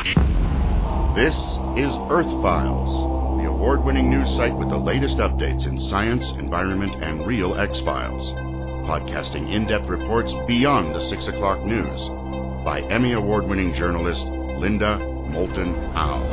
This is Earth Files, the award-winning news site with the latest updates in science, environment, and real X-Files. Podcasting in-depth reports beyond the 6 o'clock news by Emmy Award-winning journalist Linda Moulton Howe.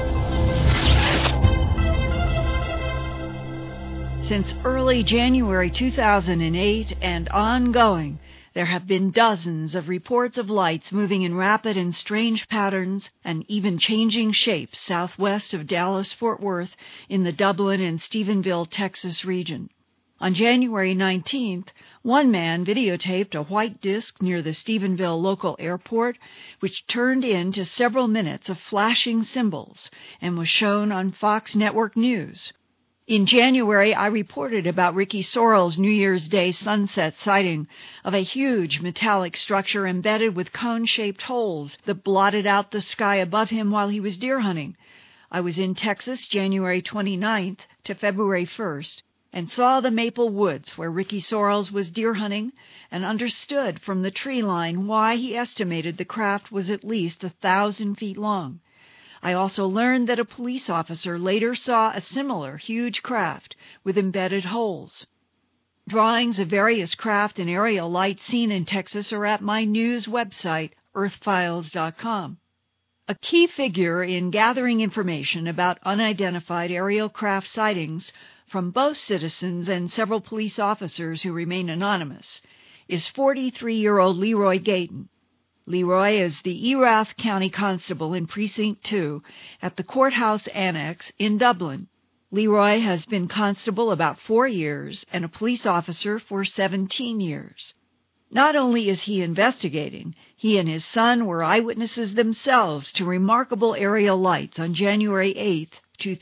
Since early January 2008 and ongoing, there have been dozens of reports of lights moving in rapid and strange patterns and even changing shapes southwest of Dallas-Fort Worth in the Dublin and Stephenville, Texas region. On January 19th, one man videotaped a white disk near the Stephenville local airport, which turned into several minutes of flashing symbols and was shown on Fox Network News. In January, I reported about Ricky Sorrell's New Year's Day sunset sighting of a huge metallic structure embedded with cone-shaped holes that blotted out the sky above him while he was deer hunting. I was in Texas January 29th to February 1st and saw the Maple Woods where Ricky Sorrells was deer hunting and understood from the tree line why he estimated the craft was at least 1,000 feet long. I also learned that a police officer later saw a similar huge craft with embedded holes. Drawings of various craft and aerial lights seen in Texas are at my news website, earthfiles.com. A key figure in gathering information about unidentified aerial craft sightings from both citizens and several police officers who remain anonymous is 43-year-old Leroy Gayton. Leroy is the Erath County Constable in Precinct 2 at the Courthouse Annex in Dublin. Leroy has been constable about 4 years and a police officer for 17 years. Not only is he investigating, he and his son were eyewitnesses themselves to remarkable aerial lights on January 8,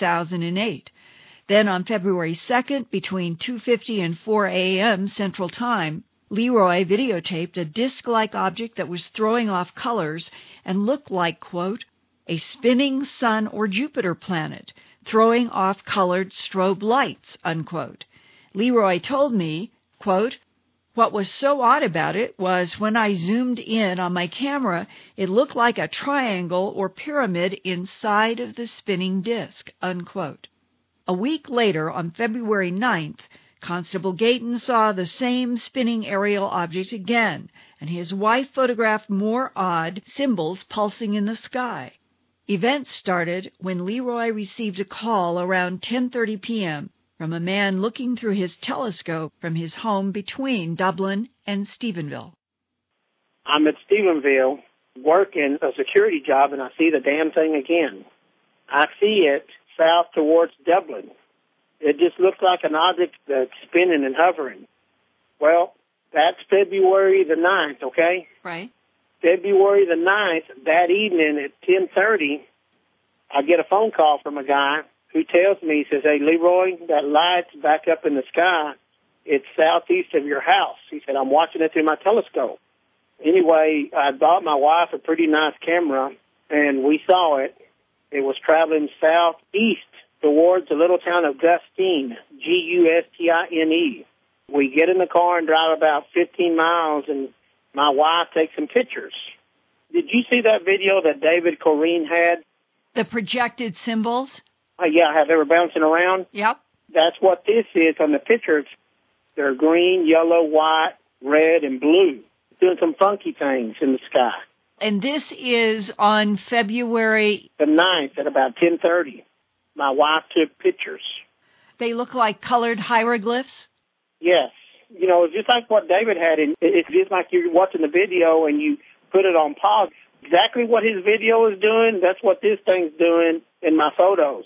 2008. Then on February 2nd, between 2:50 and 4 a.m. Central Time, Leroy videotaped a disc-like object that was throwing off colors and looked like, quote, a spinning sun or Jupiter planet, throwing off colored strobe lights, unquote. Leroy told me, quote, what was so odd about it was when I zoomed in on my camera, it looked like a triangle or pyramid inside of the spinning disc, unquote. A week later, on February 9th, Constable Gayton saw the same spinning aerial object again, and his wife photographed more odd symbols pulsing in the sky. Events started when Leroy received a call around 10:30 p.m. from a man looking through his telescope from his home between Dublin and Stephenville. I'm at Stephenville working a security job, and I see the damn thing again. I see it south towards Dublin. It just looked like an object that's spinning and hovering. Well, that's February the 9th, okay? Right. February the 9th, that evening at 10:30, I get a phone call from a guy who tells me, he says, hey, Leroy, that light's back up in the sky. It's southeast of your house. He said, I'm watching it through my telescope. Anyway, I bought my wife a pretty nice camera, and we saw it. It was traveling southeast towards the little town of Gustine, Gustine. We get in the car and drive about 15 miles, and my wife takes some pictures. Did you see that video that David Corrine had? The projected symbols? Yeah, how they were bouncing around? Yep. That's what this is on the pictures. They're green, yellow, white, red, and blue, doing some funky things in the sky. And this is on February the 9th at about 10:30. My wife took pictures. They look like colored hieroglyphs? Yes. You know, it's just like what David had. It's just like you're watching the video and you put it on pause. Exactly what his video is doing, that's what this thing's doing in my photos.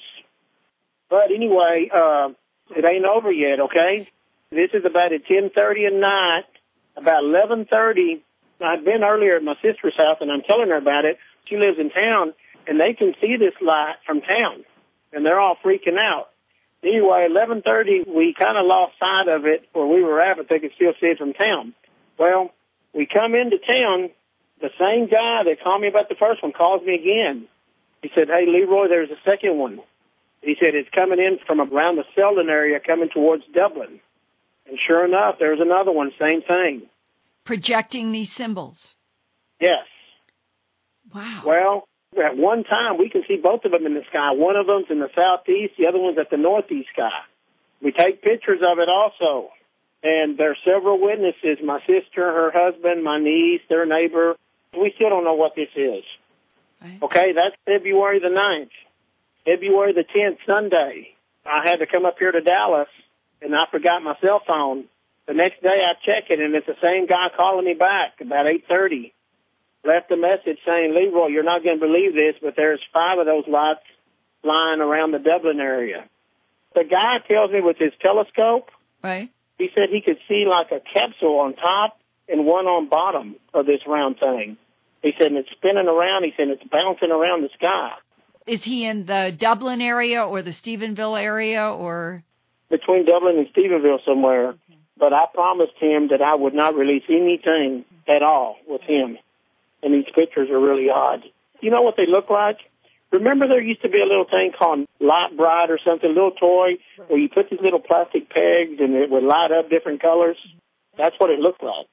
But anyway, it ain't over yet, okay? This is about at 10:30 at night. About 11:30, I'd been earlier at my sister's house, and I'm telling her about it. She lives in town, and they can see this light from town. And they're all freaking out. Anyway, 11:30, we kind of lost sight of it where we were at, but they could still see it from town. Well, we come into town. The same guy that called me about the first one calls me again. He said, hey, Leroy, there's a second one. He said it's coming in from around the Selden area coming towards Dublin. And sure enough, there's another one, same thing. Projecting these symbols? Yes. Wow. Well, At one time, we can see both of them in the sky. One of them's in the southeast, the other one's at the northeast sky. We take pictures of it also. And there are several witnesses, my sister, her husband, my niece, their neighbor. We still don't know what this is. Right. Okay, that's February the 9th. February the 10th, Sunday, I had to come up here to Dallas, and I forgot my cell phone. The next day I check it, and it's the same guy calling me back about 8:30. Left a message saying, Leroy, you're not going to believe this, but there's 5 of those lights flying around the Dublin area. The guy tells me with his telescope, Right. he said he could see like a capsule on top and one on bottom of this round thing. He said, and it's spinning around. He said, it's bouncing around the sky. Is he in the Dublin area or the Stephenville area or? Between Dublin and Stephenville somewhere. Okay. But I promised him that I would not release anything at all with him. And these pictures are really odd. You know what they look like? Remember there used to be a little thing called Light Bright or something, a little toy where you put these little plastic pegs and it would light up different colors? That's what it looked like.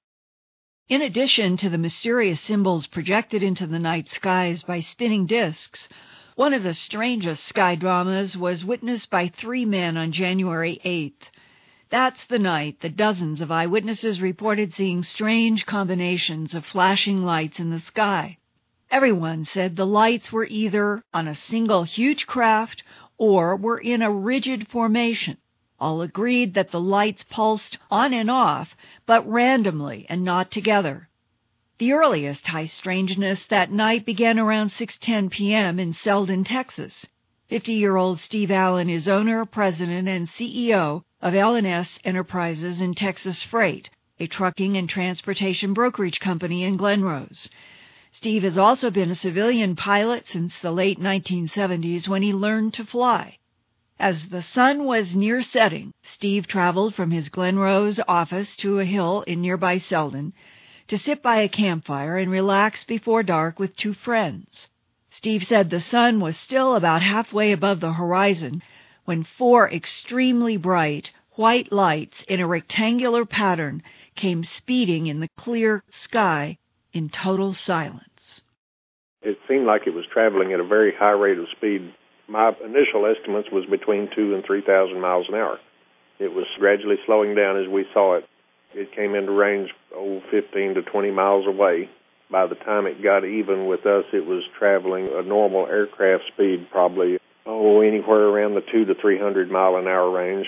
In addition to the mysterious symbols projected into the night skies by spinning discs, one of the strangest sky dramas was witnessed by 3 men on January 8th. That's the night that dozens of eyewitnesses reported seeing strange combinations of flashing lights in the sky. Everyone said the lights were either on a single huge craft or were in a rigid formation. All agreed that the lights pulsed on and off, but randomly and not together. The earliest high strangeness that night began around 6:10 p.m. in Selden, Texas. 50-year-old Steve Allen is owner, president, and CEO of L&S Enterprises in Texas Freight, a trucking and transportation brokerage company in Glen Rose. Steve has also been a civilian pilot since the late 1970s when he learned to fly. As the sun was near setting, Steve traveled from his Glen Rose office to a hill in nearby Selden to sit by a campfire and relax before dark with 2 friends. Steve said the sun was still about halfway above the horizon when 4 extremely bright white lights in a rectangular pattern came speeding in the clear sky in total silence. It seemed like it was traveling at a very high rate of speed. My initial estimates was between 2,000 and 3,000 miles an hour. It was gradually slowing down as we saw it. It came into range 15 to 20 miles away. By the time it got even with us, it was traveling a normal aircraft speed, probably anywhere around the 200 to 300 mile an hour range.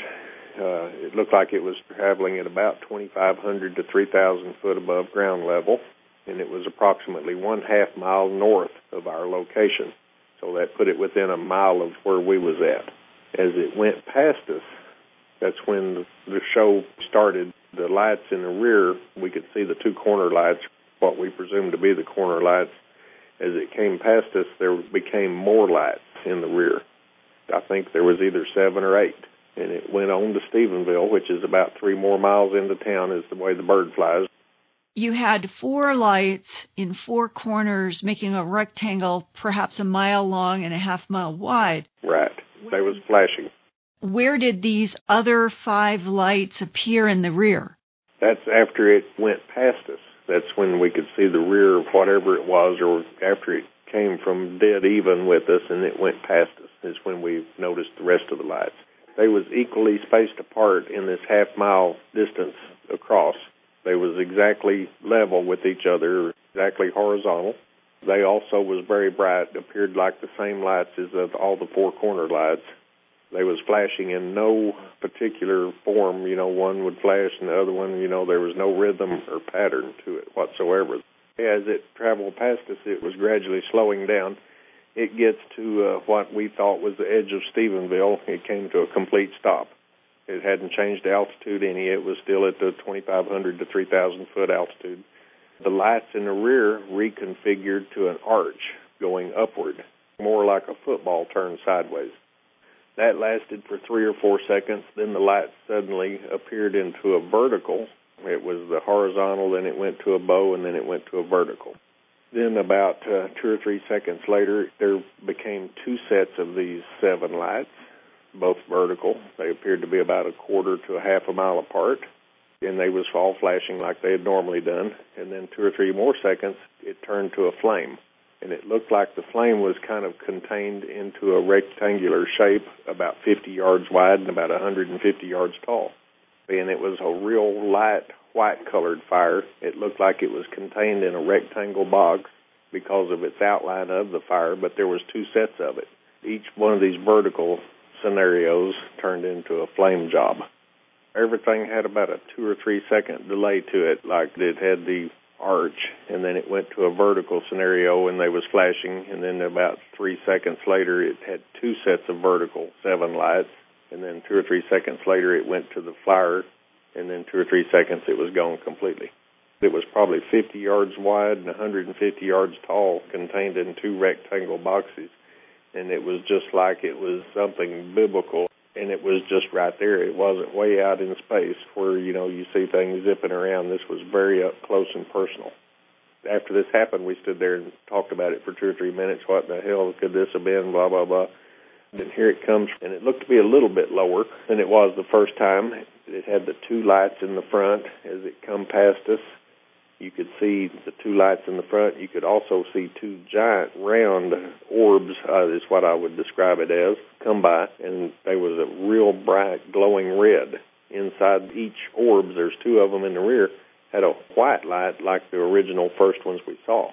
It looked like it was traveling at about 2,500 to 3,000 foot above ground level, and it was approximately 1/2 mile north of our location. So that put it within a mile of where we was at. As it went past us, that's when the show started. The lights in the rear, we could see the 2 corner lights, what we presumed to be the corner lights. As it came past us, there became more lights in the rear. I think there was either 7 or 8. And it went on to Stephenville, which is about 3 more miles into town, is the way the bird flies. You had 4 lights in 4 corners, making a rectangle perhaps a mile long and a half mile wide. Right. They was flashing. Where did these other 5 lights appear in the rear? That's after it went past us. That's when we could see the rear of whatever it was, or after it came from dead even with us and it went past us is when we noticed the rest of the lights. They was equally spaced apart in this half-mile distance across. They was exactly level with each other, exactly horizontal. They also was very bright, appeared like the same lights as all the 4 corner lights. They was flashing in no particular form. One would flash and the other one, there was no rhythm or pattern to it whatsoever. As it traveled past us, it was gradually slowing down. It gets to what we thought was the edge of Stephenville. It came to a complete stop. It hadn't changed altitude any. It was still at the 2,500 to 3,000 foot altitude. The lights in the rear reconfigured to an arch going upward, more like a football turned sideways. That lasted for 3 or 4 seconds. Then the light suddenly appeared into a vertical. It was the horizontal, then it went to a bow, and then it went to a vertical. Then about 2 or 3 seconds later, there became 2 sets of these 7 lights, both vertical. They appeared to be about 1/4 to 1/2 mile apart, and they was all flashing like they had normally done. And then 2 or 3 more seconds, it turned to a flame. and it looked like the flame was kind of contained into a rectangular shape about 50 yards wide and about 150 yards tall. And it was a real light white-colored fire. It looked like it was contained in a rectangle box because of its outline of the fire, but there was two sets of it. Each one of these vertical scenarios turned into a flame job. Everything had about a 2 or 3 second delay to it, like it had the arch, and then it went to a vertical scenario and they was flashing, and then about 3 seconds later it had two sets of vertical 7 lights, and then 2 or 3 seconds later it went to the flyer, and then 2 or 3 seconds it was gone completely. It was probably 50 yards wide and 150 yards tall, contained in two rectangle boxes, and it was just like it was something biblical. And it was just right there. It wasn't way out in space where, you see things zipping around. This was very up close and personal. After this happened, we stood there and talked about it for 2 or 3 minutes. What in the hell could this have been, blah, blah, blah. And here it comes, and it looked to be a little bit lower than it was the first time. It had the two lights in the front as it come past us. You could see the two lights in the front. You could also see two giant round orbs, is what I would describe it as, come by, and there was a real bright glowing red. Inside each orb, there's two of them in the rear, had a white light like the original first ones we saw.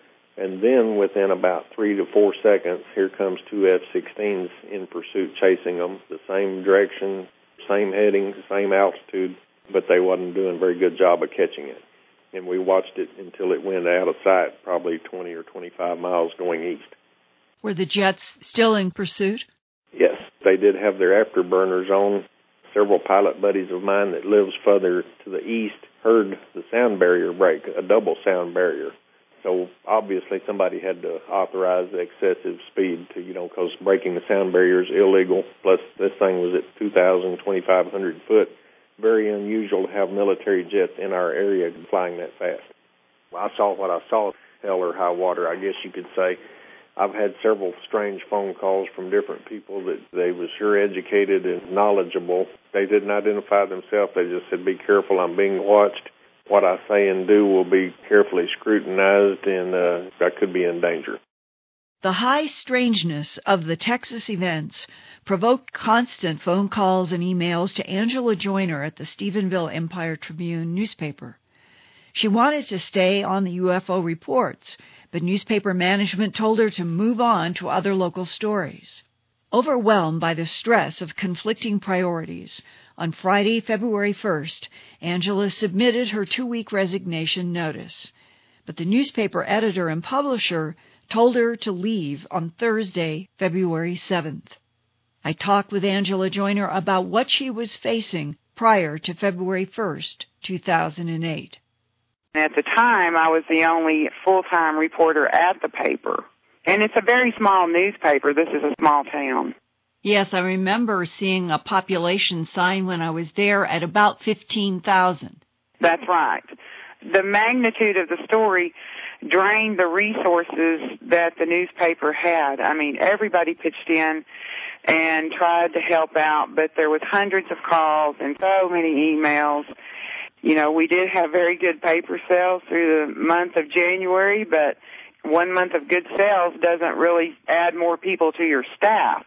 And then within about 3 to 4 seconds, here comes two F-16s in pursuit chasing them, the same direction, same heading, same altitude, but they wasn't doing a very good job of catching it. And we watched it until it went out of sight, probably 20 or 25 miles going east. Were the jets still in pursuit? Yes, they did have their afterburners on. Several pilot buddies of mine that lives further to the east heard the sound barrier break, a double sound barrier. So obviously somebody had to authorize the excessive speed to, because breaking the sound barrier is illegal. Plus this thing was at 2,000, 2,500 foot. Very unusual to have military jets in our area flying that fast. I saw what I saw, hell or high water, I guess you could say. I've had several strange phone calls from different people that they was sure educated and knowledgeable. They didn't identify themselves. They just said, be careful, I'm being watched. What I say and do will be carefully scrutinized, and I could be in danger. The high strangeness of the Texas events provoked constant phone calls and emails to Angela Joyner at the Stephenville Empire Tribune newspaper. She wanted to stay on the UFO reports, but newspaper management told her to move on to other local stories. Overwhelmed by the stress of conflicting priorities, on Friday, February 1st, Angela submitted her 2-week resignation notice. But the newspaper editor and publisher told her to leave on Thursday, February 7th. I talked with Angela Joyner about what she was facing prior to February 1st, 2008. At the time, I was the only full-time reporter at the paper. And it's a very small newspaper. This is a small town. Yes, I remember seeing a population sign when I was there at about 15,000. That's right. The magnitude of the story drained the resources that the newspaper had. I mean, everybody pitched in and tried to help out, but there was hundreds of calls and so many emails. We did have very good paper sales through the month of January, but 1 month of good sales doesn't really add more people to your staff.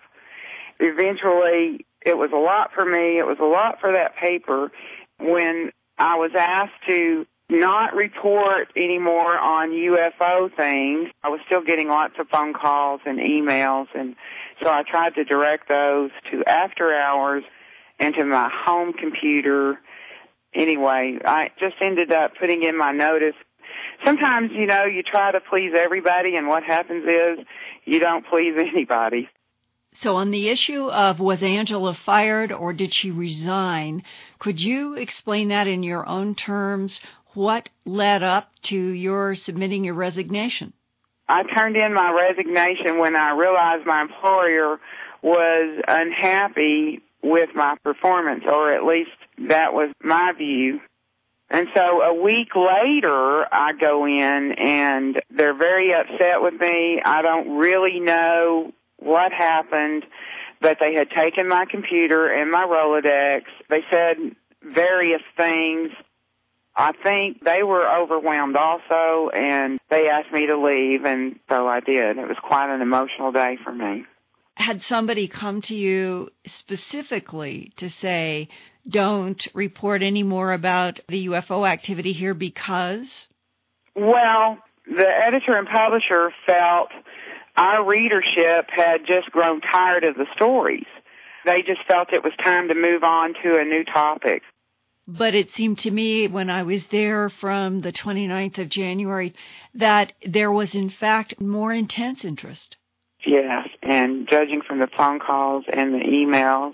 Eventually, it was a lot for me. It was a lot for that paper when I was asked to not report anymore on UFO things. I was still getting lots of phone calls and emails, and so I tried to direct those to after hours and to my home computer. Anyway, I just ended up putting in my notice. Sometimes, you try to please everybody, and what happens is you don't please anybody. So on the issue of was Angela fired or did she resign, could you explain that in your own terms? What led up to your submitting your resignation? I turned in my resignation when I realized my employer was unhappy with my performance, or at least that was my view. And so a week later, I go in, and they're very upset with me. I don't really know what happened, but they had taken my computer and my Rolodex. They said various things. I think they were overwhelmed also, and they asked me to leave, and so I did. It was quite an emotional day for me. Had somebody come to you specifically to say, don't report any more about the UFO activity here because? Well, the editor and publisher felt our readership had just grown tired of the stories. They just felt it was time to move on to a new topic. But it seemed to me when I was there from the 29th of January that there was, in fact, more intense interest. Yes, and judging from the phone calls and the emails.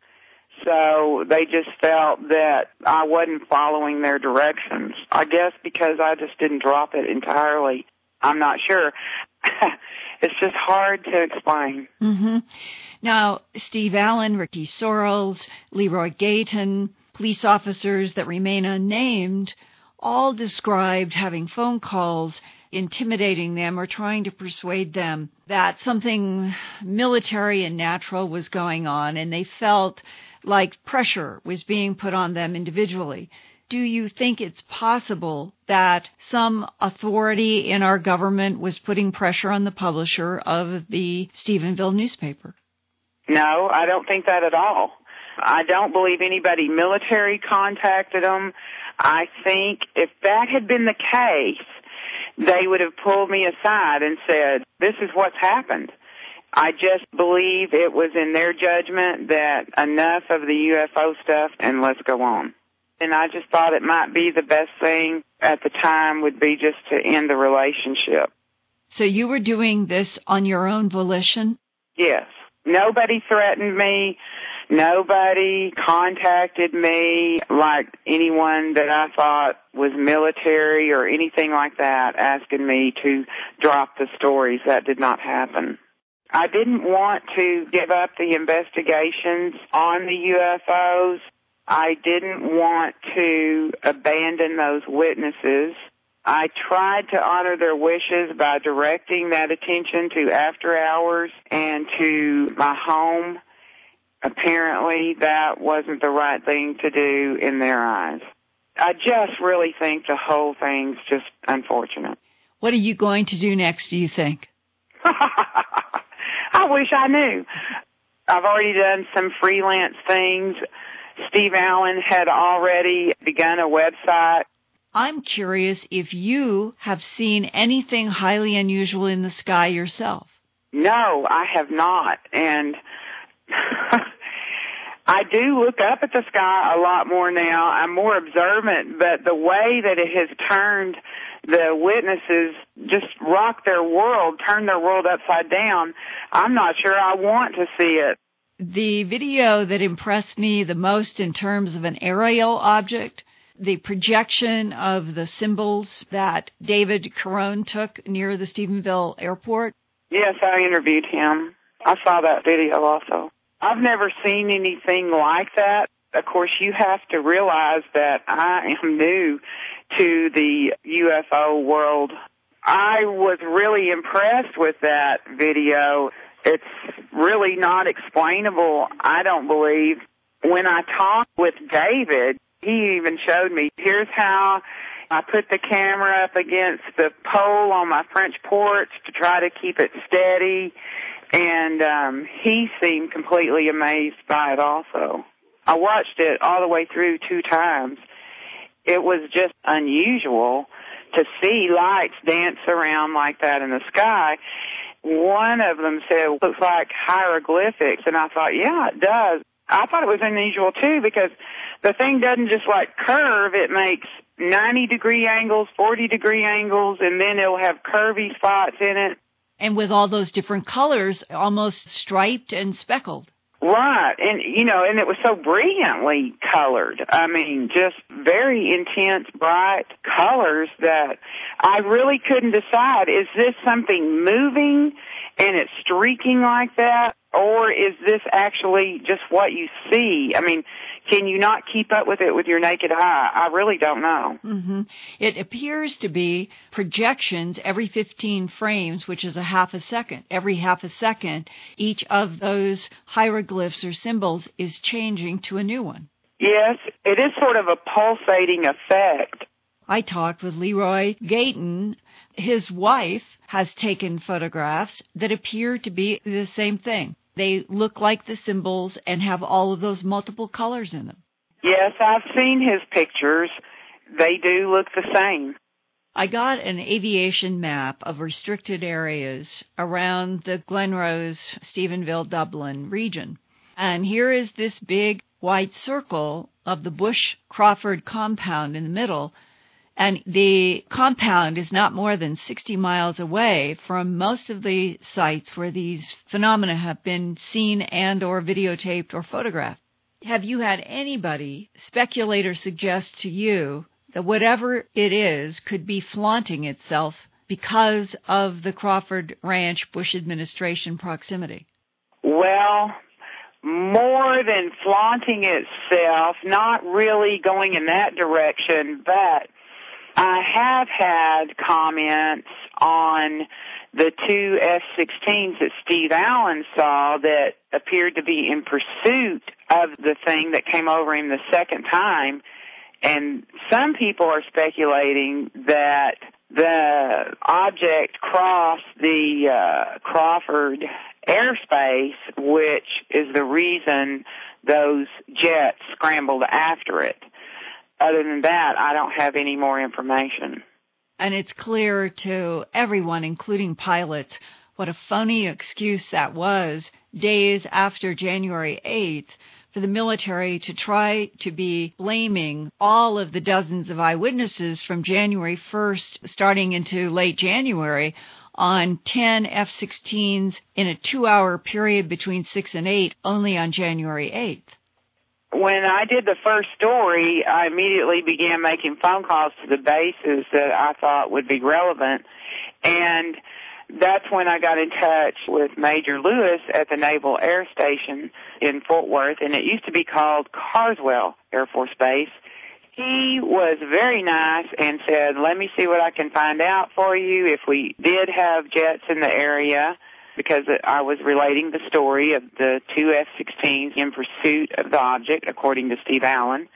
So they just felt that I wasn't following their directions. I guess because I just didn't drop it entirely. I'm not sure. It's just hard to explain. Mm-hmm. Now, Steve Allen, Ricky Sorrells, Leroy Gayton, police officers that remain unnamed, all described having phone calls intimidating them or trying to persuade them that something military and natural was going on, and they felt like pressure was being put on them individually. Do you think it's possible that some authority in our government was putting pressure on the publisher of the Stephenville newspaper? No, I don't think that at all. I don't believe anybody military contacted them. I think if that had been the case, they would have pulled me aside and said, this is what's happened. I just believe it was in their judgment that enough of the UFO stuff and let's go on. And I just thought it might be the best thing at the time would be just to end the relationship. So you were doing this on your own volition? Yes. Nobody threatened me. Nobody contacted me like anyone that I thought was military or anything like that asking me to drop the stories. That did not happen. I didn't want to give up the investigations on the UFOs. I didn't want to abandon those witnesses. I tried to honor their wishes by directing that attention to After Hours and to my home. Apparently, that wasn't the right thing to do in their eyes. I just really think the whole thing's just unfortunate. What are you going to do next, do you think? I wish I knew. I've already done some freelance things. Steve Allen had already begun a website. I'm curious if you have seen anything highly unusual in the sky yourself. No, I have not. And I do look up at the sky a lot more now. I'm more observant, but the way that it has turned the witnesses, just rocked their world, turned their world upside down, I'm not sure I want to see it. The video that impressed me the most in terms of an aerial object, the projection of the symbols that David Carone took near the Stephenville airport. Yes, I interviewed him. I saw that video also. I've never seen anything like that. Of course, you have to realize that I am new to the UFO world. I was really impressed with that video. It's really not explainable, I don't believe. When I talked with David, he even showed me, here's how I put the camera up against the pole on my French porch to try to keep it steady. And he seemed completely amazed by it also. I watched it all the way through 2 times. It was just unusual to see lights dance around like that in the sky. One of them said, it looks like hieroglyphics, and I thought, yeah, it does. I thought it was unusual, too, because the thing doesn't just, like, curve. It makes 90-degree angles, 40-degree angles, and then it'll have curvy spots in it. And with all those different colors, almost striped and speckled. Right. And, you know, and it was so brilliantly colored. I mean, just very intense, bright colors that I really couldn't decide, is this something moving and it's streaking like that, or is this actually just what you see? I mean, can you not keep up with it with your naked eye? I really don't know. Mm-hmm. It appears to be projections every 15 frames, which is a half a second. Every half a second, each of those hieroglyphs or symbols is changing to a new one. Yes, it is sort of a pulsating effect. I talked with Leroy Gayton. His wife has taken photographs that appear to be the same thing. They look like the symbols and have all of those multiple colors in them. Yes, I've seen his pictures. They do look the same. I got an aviation map of restricted areas around the Glenrose, Stephenville, Dublin region. And here is this big white circle of the Bush-Crawford compound in the middle. And the compound is not more than 60 miles away from most of the sites where these phenomena have been seen and or videotaped or photographed. Have you had anybody speculate or suggest to you that whatever it is could be flaunting itself because of the Crawford Ranch Bush administration proximity? Well, more than flaunting itself, not really going in that direction, but I have had comments on the two F-16s that Steve Allen saw that appeared to be in pursuit of the thing that came over him the second time. And some people are speculating that the object crossed the Crawford airspace, which is the reason those jets scrambled after it. Other than that, I don't have any more information. And it's clear to everyone, including pilots, what a phony excuse that was days after January 8th for the military to try to be blaming all of the dozens of eyewitnesses from January 1st starting into late January on 10 F-16s in a 2-hour period between 6 and 8 only on January 8th. When I did the first story, I immediately began making phone calls to the bases that I thought would be relevant, and that's when I got in touch with Major Lewis at the Naval Air Station in Fort Worth, and it used to be called Carswell Air Force Base. He was very nice and said, let me see what I can find out for you if we did have jets in the area, because I was relating the story of the two F-16s in pursuit of the object, according to Steve Allen.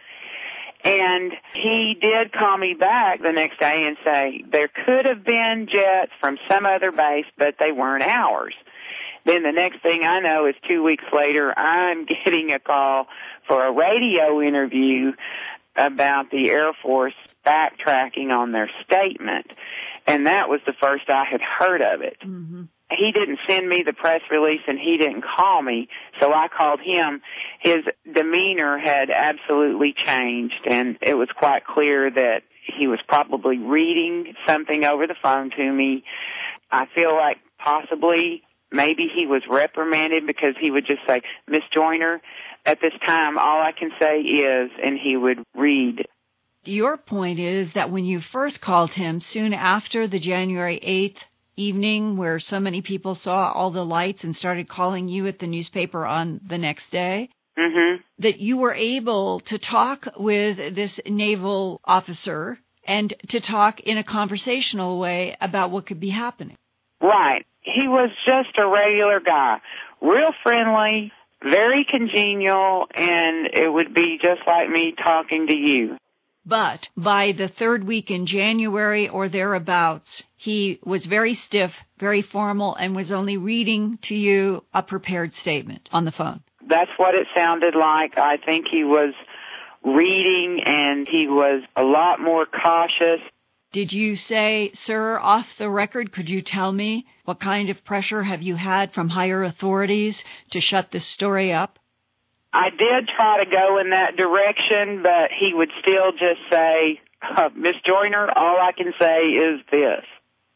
And he did call me back the next day and say there could have been jets from some other base, but they weren't ours. Then the next thing I know is 2 weeks later, I'm getting a call for a radio interview about the Air Force backtracking on their statement. And that was the first I had heard of it. Mm-hmm. He didn't send me the press release and he didn't call me, so I called him. His demeanor had absolutely changed, and it was quite clear that he was probably reading something over the phone to me. I feel like possibly maybe he was reprimanded because he would just say, Miss Joyner, at this time all I can say is, and he would read. Your point is that when you first called him soon after the January 8th evening where so many people saw all the lights and started calling you at the newspaper on the next day, that you were able to talk with this naval officer and to talk in a conversational way about what could be happening. Right. He was just a regular guy, real friendly, very congenial, and it would be just like me talking to you. But by the third week in January or thereabouts, he was very stiff, very formal, and was only reading to you a prepared statement on the phone. That's what it sounded like. I think he was reading, and he was a lot more cautious. Did you say, sir, off the record, could you tell me what kind of pressure have you had from higher authorities to shut this story up? I did try to go in that direction, but he would still just say, Miss Joyner, all I can say is this.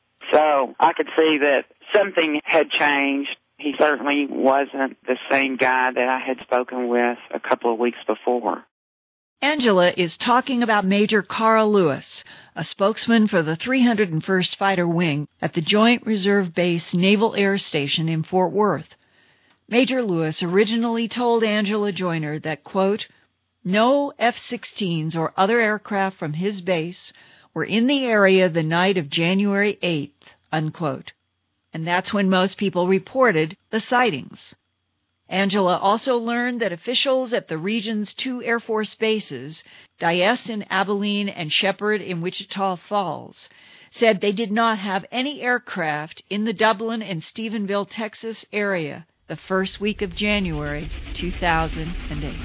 So I could see that something had changed. He certainly wasn't the same guy that I had spoken with a couple of weeks before. Angela is talking about Major Carl Lewis, a spokesman for the 301st Fighter Wing at the Joint Reserve Base Naval Air Station in Fort Worth. Major Lewis originally told Angela Joyner that, quote, no F-16s or other aircraft from his base were in the area the night of January 8th, unquote. And that's when most people reported the sightings. Angela also learned that officials at the region's 2 Air Force bases, Dyess in Abilene and Shepherd in Wichita Falls, said they did not have any aircraft in the Dublin and Stephenville, Texas area the first week of January 2008.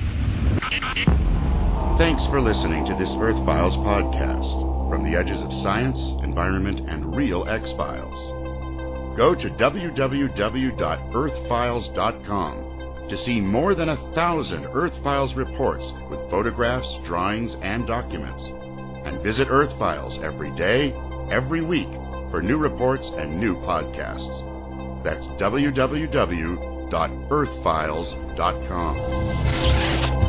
Thanks for listening to this Earth Files podcast, from the edges of science, environment, and real X-Files. Go to www.earthfiles.com to see more than 1,000 Earth Files reports with photographs, drawings, and documents. And visit Earth Files every day, every week, for new reports and new podcasts. That's www.earthfiles.com.